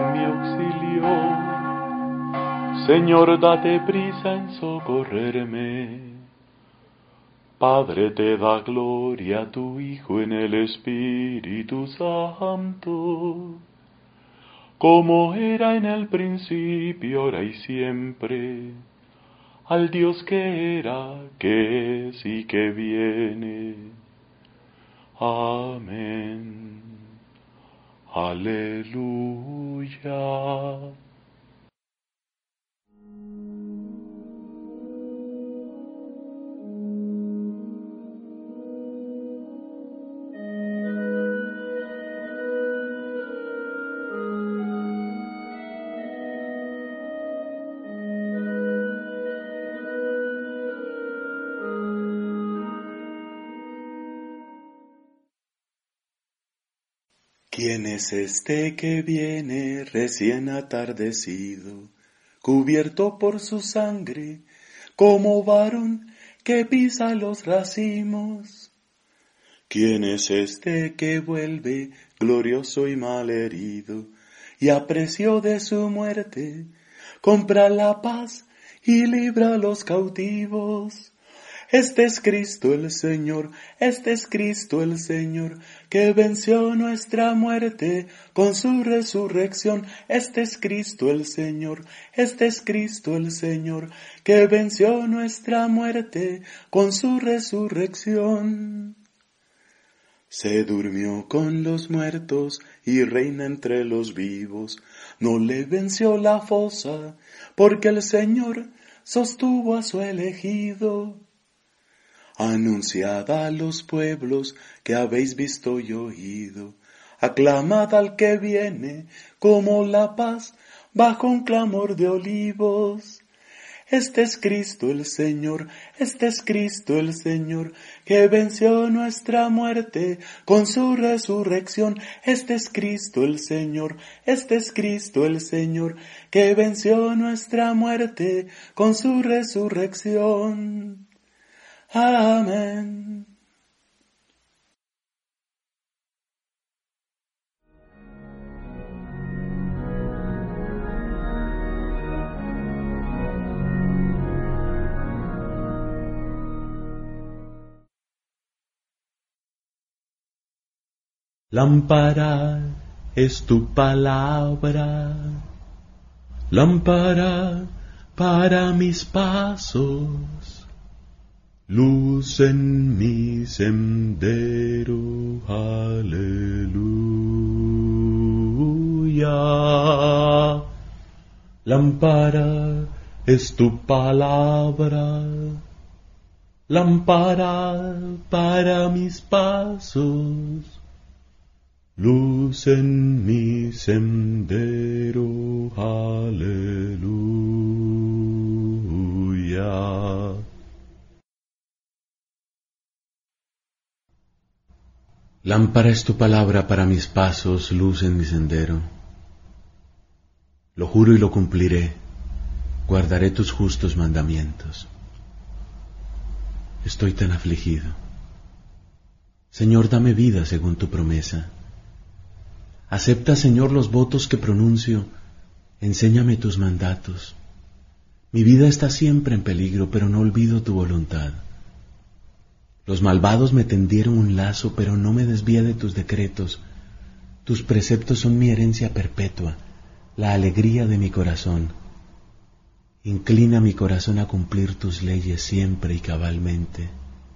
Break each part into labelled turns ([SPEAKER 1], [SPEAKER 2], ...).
[SPEAKER 1] en mi auxilio. Señor, date prisa en socorrerme. Padre, te da gloria a tu Hijo en el Espíritu Santo, como era en el principio, ahora y siempre, al Dios que era, que es y que viene. Amén. Aleluya. ¿Quién es este que viene recién atardecido, cubierto por su sangre, como varón que pisa los racimos? ¿Quién es este que vuelve glorioso y malherido, y a precio de su muerte compra la paz y libra a los cautivos? Este es Cristo el Señor, este es Cristo el Señor, que venció nuestra muerte con su resurrección. Este es Cristo el Señor, este es Cristo el Señor, que venció nuestra muerte con su resurrección. Se durmió con los muertos y reina entre los vivos. No le venció la fosa, porque el Señor sostuvo a su elegido. Anunciad a los pueblos que habéis visto y oído. Aclamad al que viene como la paz bajo un clamor de olivos. Este es Cristo el Señor, este es Cristo el Señor, que venció nuestra muerte con su resurrección. Este es Cristo el Señor, este es Cristo el Señor, que venció nuestra muerte con su resurrección. Amén.
[SPEAKER 2] Lámpara es tu palabra, lámpara para mis pasos, luz en mi sendero. Aleluya. Lámpara es tu palabra, lámpara para mis pasos, luz en mi sendero. Aleluya. Lámpara es tu palabra para mis pasos, luz en mi sendero. Lo juro y lo cumpliré, guardaré tus justos mandamientos. Estoy tan afligido. Señor, dame vida según tu promesa. Acepta, Señor, los votos que pronuncio. Enséñame tus mandatos. Mi vida está siempre en peligro, pero no olvido tu voluntad. Los malvados me tendieron un lazo, pero no me desvié de tus decretos. Tus preceptos son mi herencia perpetua, la alegría de mi corazón. Inclina mi corazón a cumplir tus leyes siempre y cabalmente.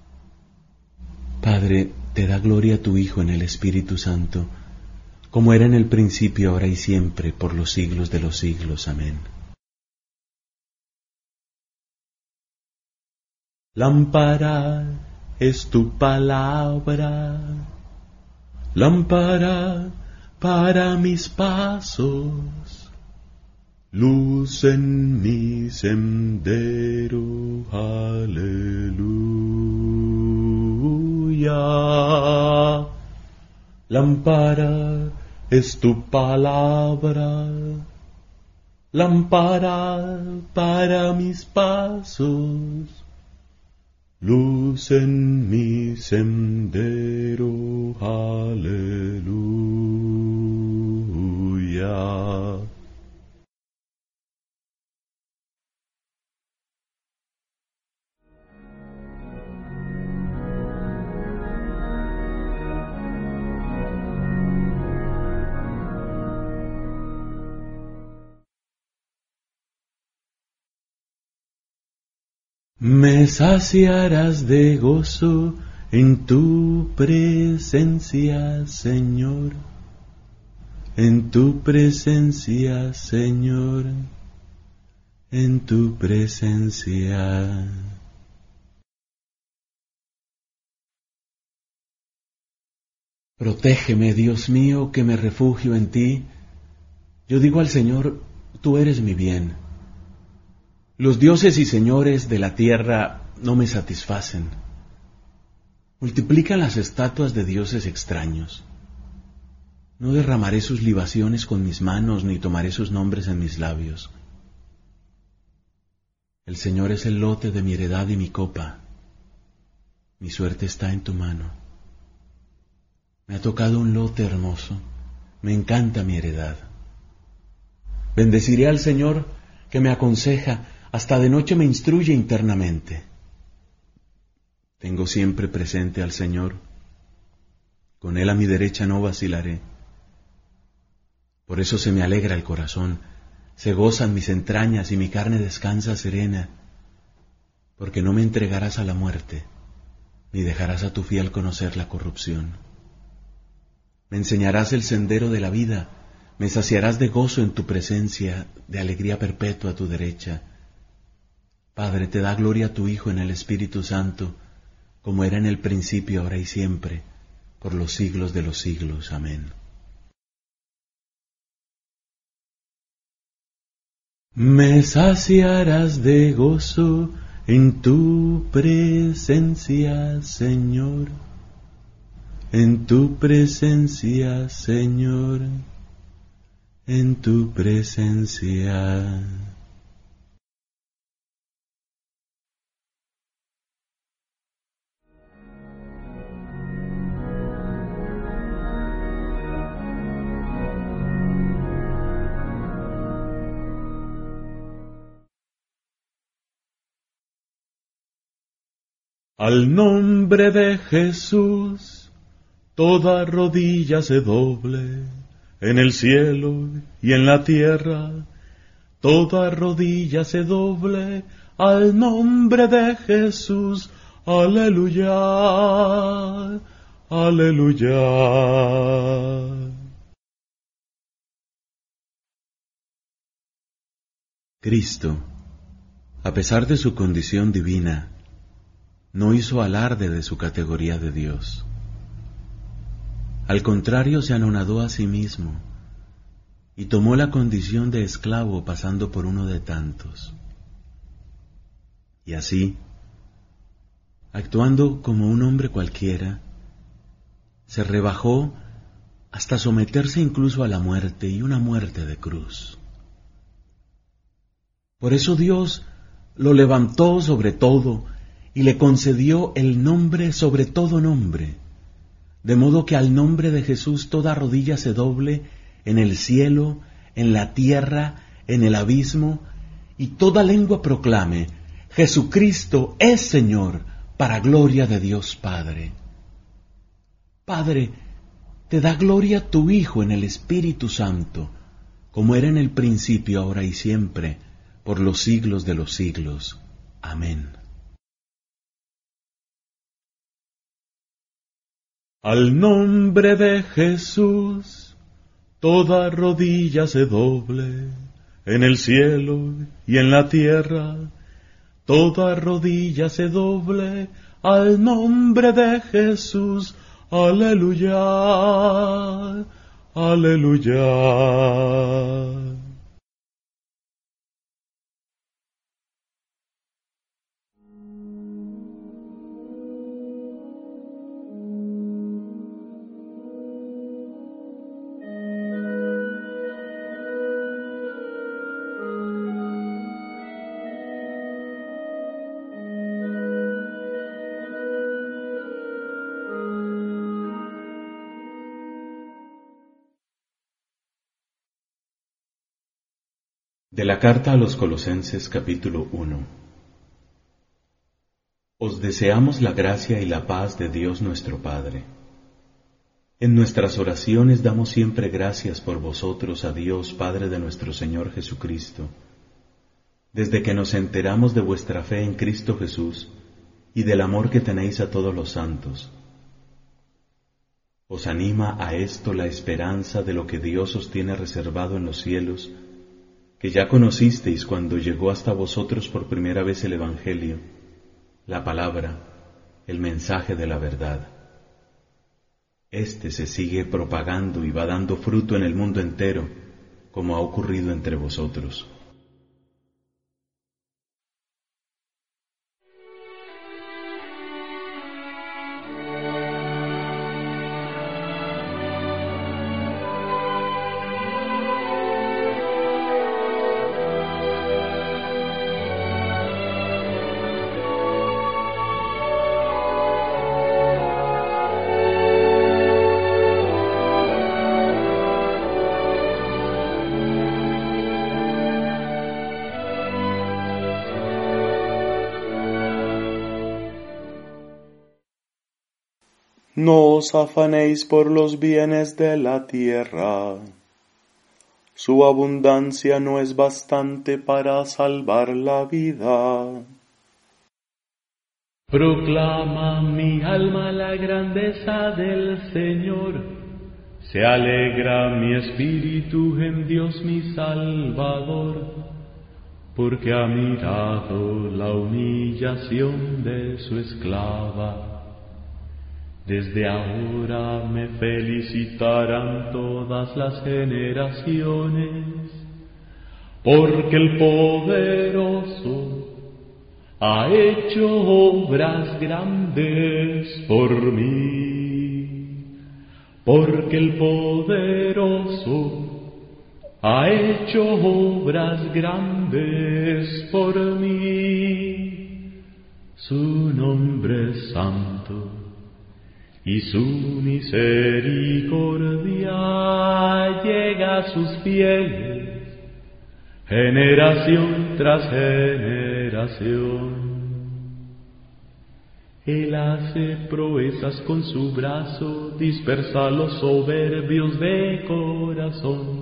[SPEAKER 2] Padre, te da gloria a tu Hijo en el Espíritu Santo, como era en el principio, ahora y siempre, por los siglos de los siglos. Amén. Lámpara es tu palabra, lámpara para mis pasos, luz en mi sendero. Aleluya. Lámpara es tu palabra, lámpara para mis pasos, luz en mi sendero. Aleluya. Me saciarás de gozo en tu presencia, Señor. En tu presencia, Señor. En tu presencia. Protégeme, Dios mío, que me refugio en ti. Yo digo al Señor, tú eres mi bien. Los dioses y señores de la tierra no me satisfacen. Multiplican las estatuas de dioses extraños. No derramaré sus libaciones con mis manos, ni tomaré sus nombres en mis labios. El Señor es el lote de mi heredad y mi copa. Mi suerte está en tu mano. Me ha tocado un lote hermoso. Me encanta mi heredad. Bendeciré al Señor que me aconseja, hasta de noche me instruye internamente. Tengo siempre presente al Señor. Con Él a mi derecha no vacilaré. Por eso se me alegra el corazón, se gozan mis entrañas y mi carne descansa serena, porque no me entregarás a la muerte, ni dejarás a tu fiel conocer la corrupción. Me enseñarás el sendero de la vida, me saciarás de gozo en tu presencia, de alegría perpetua a tu derecha. Padre, te da gloria a tu Hijo en el Espíritu Santo, como era en el principio, ahora y siempre, por los siglos de los siglos. Amén. Me saciarás de gozo en tu presencia, Señor. En tu presencia, Señor. En tu presencia. Al nombre de Jesús, toda rodilla se doble, en el cielo y en la tierra, toda rodilla se doble, al nombre de Jesús, aleluya, aleluya. Cristo, a pesar de su condición divina, no hizo alarde de su categoría de Dios. Al contrario, se anonadó a sí mismo y tomó la condición de esclavo, pasando por uno de tantos. Y así, actuando como un hombre cualquiera, se rebajó hasta someterse incluso a la muerte, y una muerte de cruz. Por eso Dios lo levantó sobre todo y le concedió el nombre sobre todo nombre, de modo que al nombre de Jesús toda rodilla se doble en el cielo, en la tierra, en el abismo, y toda lengua proclame: Jesucristo es Señor, para gloria de Dios Padre. Padre, te da gloria tu Hijo en el Espíritu Santo, como era en el principio, ahora y siempre, por los siglos de los siglos. Amén. Al nombre de Jesús, toda rodilla se doble, en el cielo y en la tierra, toda rodilla se doble, al nombre de Jesús, aleluya, aleluya. De la carta a los Colosenses, capítulo 1. Os deseamos la gracia y la paz de Dios nuestro Padre. En nuestras oraciones damos siempre gracias por vosotros a Dios, Padre de nuestro Señor Jesucristo, desde que nos enteramos de vuestra fe en Cristo Jesús y del amor que tenéis a todos los santos. Os anima a esto la esperanza de lo que Dios os tiene reservado en los cielos, que ya conocisteis cuando llegó hasta vosotros por primera vez el Evangelio, la palabra, el mensaje de la verdad. Este se sigue propagando y va dando fruto en el mundo entero, como ha ocurrido entre vosotros.
[SPEAKER 1] No os afanéis por los bienes de la tierra. Su abundancia no es bastante para salvar la vida.
[SPEAKER 3] Proclama mi alma la grandeza del Señor. Se alegra mi espíritu en Dios mi Salvador, porque ha mirado la humillación de su esclava. Desde ahora me felicitarán todas las generaciones, porque el poderoso ha hecho obras grandes por mí. Porque el poderoso ha hecho obras grandes por mí. Su nombre es santo, y su misericordia llega a sus fieles, generación tras generación. Él hace proezas con su brazo, dispersa a los soberbios de corazón.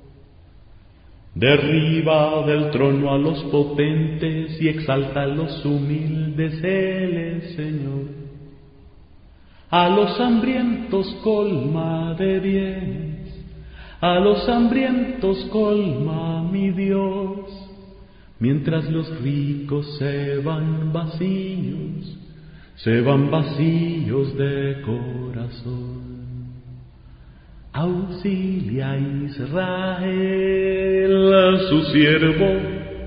[SPEAKER 3] Derriba del trono a los potentes y exalta a los humildes, Él es Señor. A los hambrientos colma de bienes, a los hambrientos colma mi Dios, mientras los ricos se van vacíos de corazón. Auxilia a Israel, su siervo,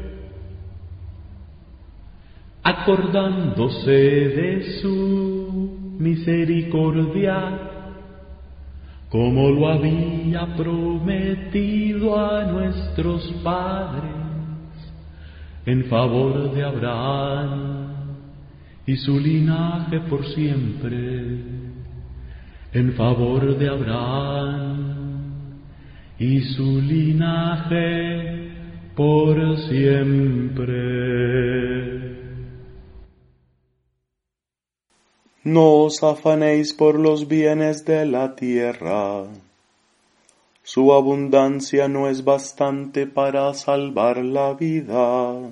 [SPEAKER 3] acordándose de su misericordia, como lo había prometido a nuestros padres, en favor de Abraham y su linaje por siempre, en favor de Abraham y su linaje por siempre.
[SPEAKER 1] No os afanéis por los bienes de la tierra. Su abundancia no es bastante para salvar la vida.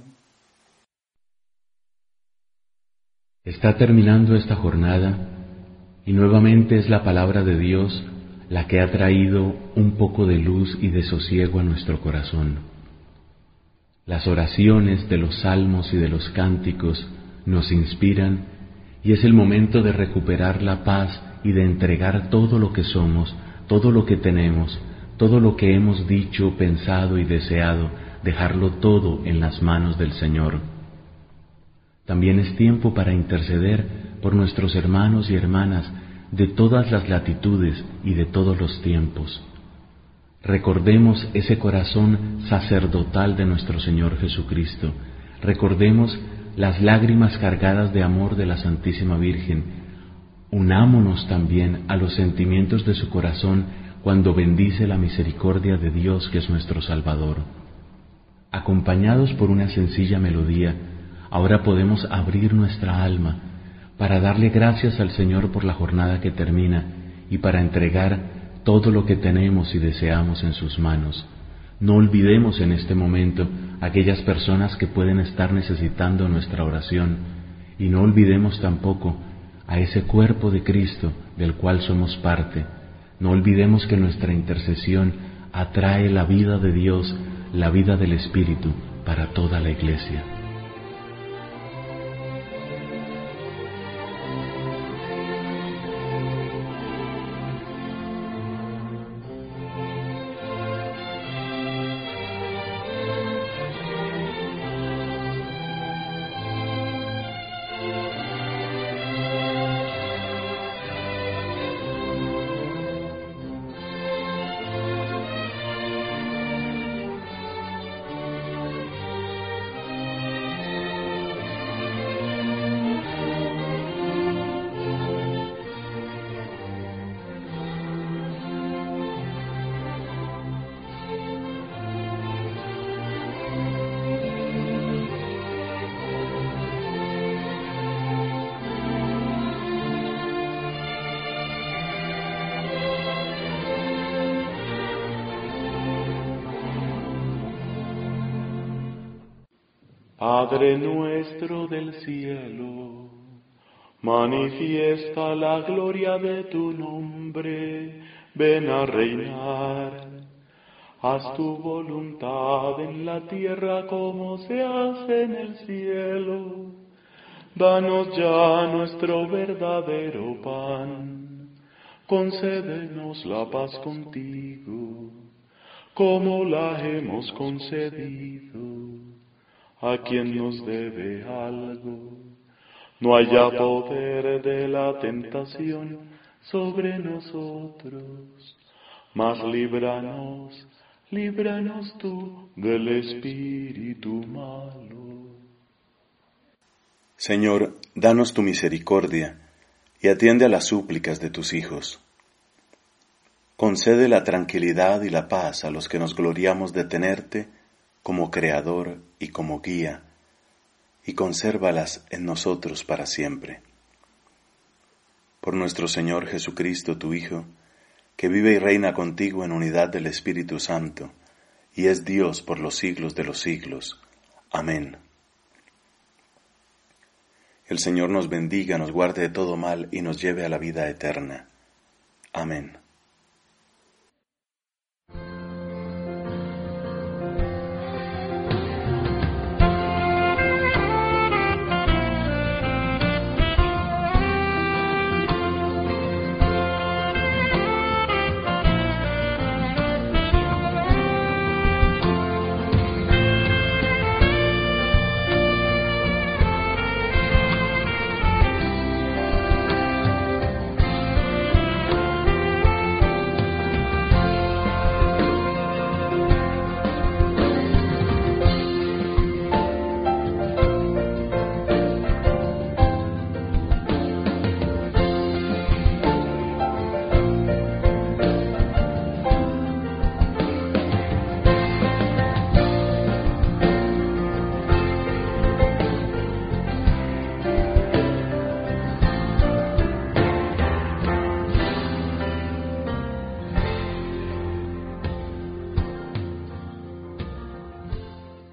[SPEAKER 2] Está terminando esta jornada y nuevamente es la palabra de Dios la que ha traído un poco de luz y de sosiego a nuestro corazón. Las oraciones de los salmos y de los cánticos nos inspiran y es el momento de recuperar la paz y de entregar todo lo que somos, todo lo que tenemos, todo lo que hemos dicho, pensado y deseado, dejarlo todo en las manos del Señor. También es tiempo para interceder por nuestros hermanos y hermanas de todas las latitudes y de todos los tiempos. Recordemos ese corazón sacerdotal de nuestro Señor Jesucristo. Recordemos las lágrimas cargadas de amor de la Santísima Virgen. Unámonos también a los sentimientos de su corazón cuando bendice la misericordia de Dios que es nuestro Salvador. Acompañados por una sencilla melodía, ahora podemos abrir nuestra alma para darle gracias al Señor por la jornada que termina y para entregar todo lo que tenemos y deseamos en sus manos. No olvidemos en este momento aquellas personas que pueden estar necesitando nuestra oración, y no olvidemos tampoco a ese cuerpo de Cristo del cual somos parte. No olvidemos que nuestra intercesión atrae la vida de Dios, la vida del Espíritu para toda la Iglesia.
[SPEAKER 1] Padre nuestro del cielo, manifiesta la gloria de tu nombre, ven a reinar. Haz tu voluntad en la tierra como se hace en el cielo. Danos ya nuestro verdadero pan, concédenos la paz contigo, como la hemos concedido a quien nos debe algo. No haya poder de la tentación sobre nosotros, mas líbranos tú del espíritu malo.
[SPEAKER 2] Señor, danos tu misericordia y atiende a las súplicas de tus hijos. Concede la tranquilidad y la paz a los que nos gloriamos de tenerte como Creador y como Guía, y consérvalas en nosotros para siempre. Por nuestro Señor Jesucristo, tu Hijo, que vive y reina contigo en unidad del Espíritu Santo, y es Dios por los siglos de los siglos. Amén. El Señor nos bendiga, nos guarde de todo mal y nos lleve a la vida eterna. Amén.